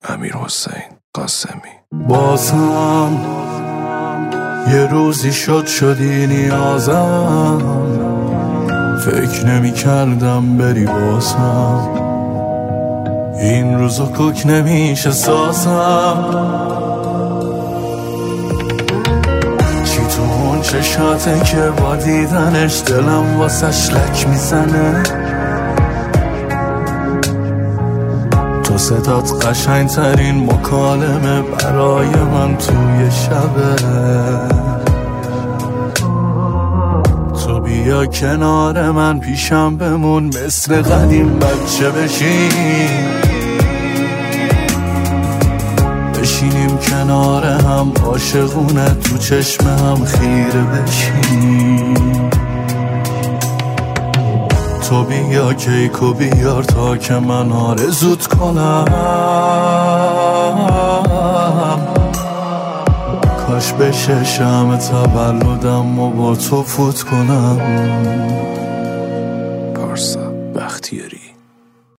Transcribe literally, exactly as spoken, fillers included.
امیر حسین قاسمی. بازم یه روزی شد شدی نیازم، فکر نمی کردم بری بازم، این روزو کوک نمیشه سازم. چی تو اون چشاته که با دیدنش دلم واسش لک میزنه، تو صدات قشنگ ترین مکالمه برای من توی شبه. تو بیا کنار من پیشم بمون، مثل قدیم بچه بشین، بشینیم کنار هم عاشقونه تو چشم هم خیره بشین. تو بیا کیکو بیار تا که من آرزوت کنم، کاش بشه شمع تولدم و با تو فوت کنم.